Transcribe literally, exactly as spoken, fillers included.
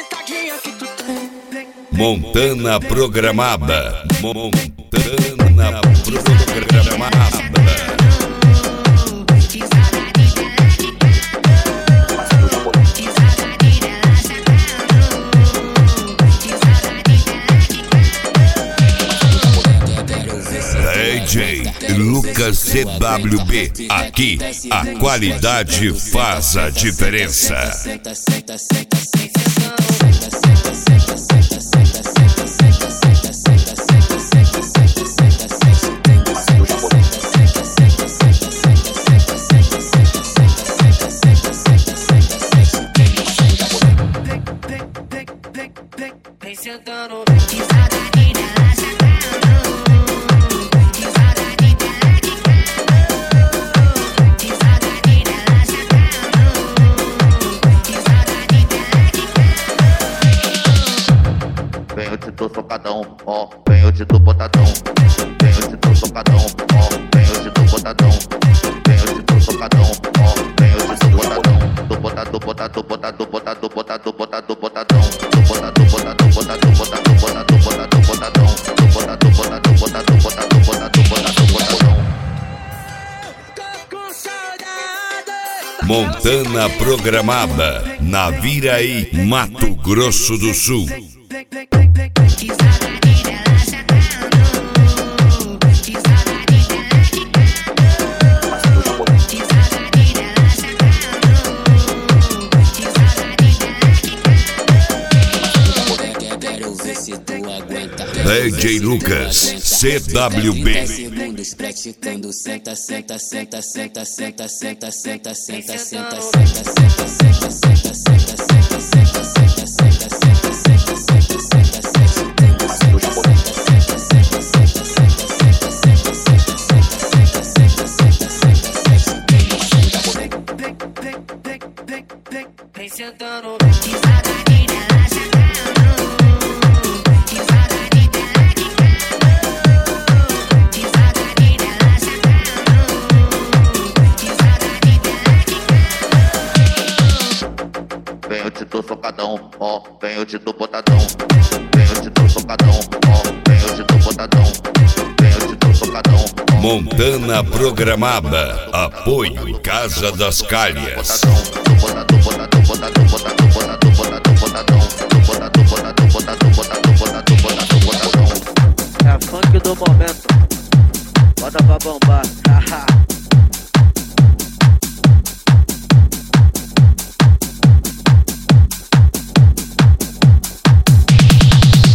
sentadinha que tu tem. Montana programada. Montana programada. D J Lucas C W B, aqui a qualidade faz a diferença. Vem sentando. Vem eu te dou socadão, ó, vem eu te dou botadão. Vem eu te dou socadão, ó, vem eu te dou botadão. Vem eu te dou socadão, ó, vem eu te dou botadão. Do botador, botador, botador, botador, botador, botador, botadão. Do botador, botador, botador, botador, botador, botador, botadão. Do botador, botador, botador, botador, botador, botador, botadão. Montana programada, Naviraí, Mato Grosso do Sul. D J Lucas C W B. Segundos praticando senta, senta, senta, senta, senta, senta, senta, senta, senta, senta, senta, senta, senta, senta, senta, Vem sentando. Vem eu te dou socadão, ó, vem eu te dou botadão. Vem eu te dou socadão, ó, vem eu te dou botadão. Vem eu te dou socadão. Montana programada, apoio Casa das Calhas. Botador, botador, botador, botador, botador, botador, botadão. Botador, botador, botador, botador, botador, botador, botadão. É funk do momento, bota pra bombar.